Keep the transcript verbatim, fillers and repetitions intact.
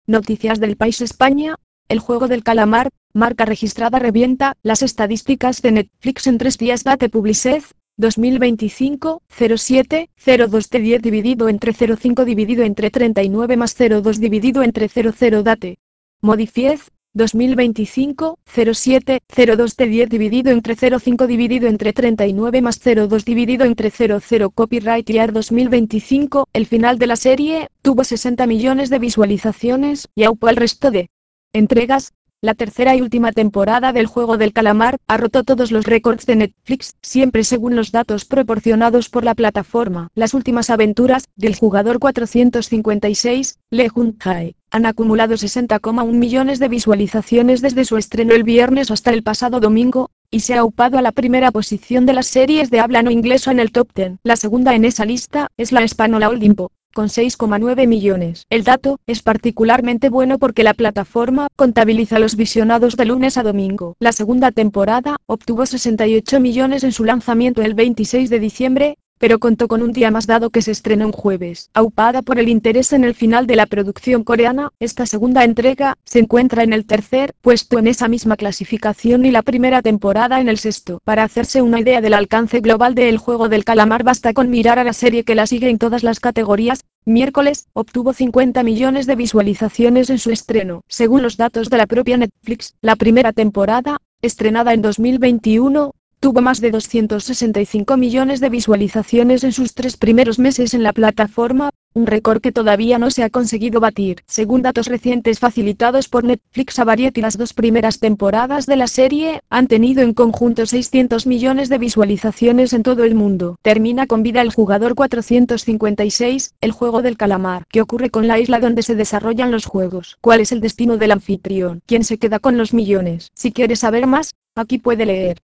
Noticias del País España. El juego del calamar, marca registrada revienta las estadísticas de Netflix en tres días. Date Publicez, dos mil veinticinco, cero siete, cero dos de diez dividido entre cero coma cinco dividido entre treinta y nueve más cero coma dos dividido entre cero coma cero. Date Modifiez, dos mil veinticinco, cero siete, cero dos de diez dividido entre cero coma cinco dividido entre treinta y nueve más cero coma dos dividido entre cero coma cero. Copyright Year dos mil veinticinco. El final de la serie tuvo sesenta millones de visualizaciones y aupó al resto de entregas. La tercera y última temporada del juego del calamar ha roto todos los récords de Netflix, siempre según los datos proporcionados por la plataforma. Las últimas aventuras del jugador cuatrocientos cincuenta y seis, Lee Jun-jae, han acumulado sesenta coma uno millones de visualizaciones desde su estreno el viernes hasta el pasado domingo, y se ha aupado a la primera posición de las series de habla no inglesa en el top diez. La segunda en esa lista es la española Olimpo, con seis coma nueve millones. El dato es particularmente bueno porque la plataforma contabiliza los visionados de lunes a domingo. La segunda temporada obtuvo sesenta y ocho millones en su lanzamiento el veintiséis de diciembre, pero contó con un día más dado que se estrenó un jueves. Aupada por el interés en el final de la producción coreana, esta segunda entrega se encuentra en el tercer puesto en esa misma clasificación y la primera temporada en el sexto. Para hacerse una idea del alcance global de El Juego del Calamar basta con mirar a la serie que la sigue en todas las categorías. Miércoles, obtuvo cincuenta millones de visualizaciones en su estreno. Según los datos de la propia Netflix, la primera temporada, estrenada en dos mil veintiuno, tuvo más de doscientos sesenta y cinco millones de visualizaciones en sus tres primeros meses en la plataforma, un récord que todavía no se ha conseguido batir. Según datos recientes facilitados por Netflix a Variety, las dos primeras temporadas de la serie han tenido en conjunto seiscientos millones de visualizaciones en todo el mundo. Termina con vida El Jugador cuatrocientos cincuenta y seis, El Juego del Calamar. ¿Qué ocurre con la isla donde se desarrollan los juegos? ¿Cuál es el destino del anfitrión? ¿Quién se queda con los millones? Si quiere saber más, aquí puede leer.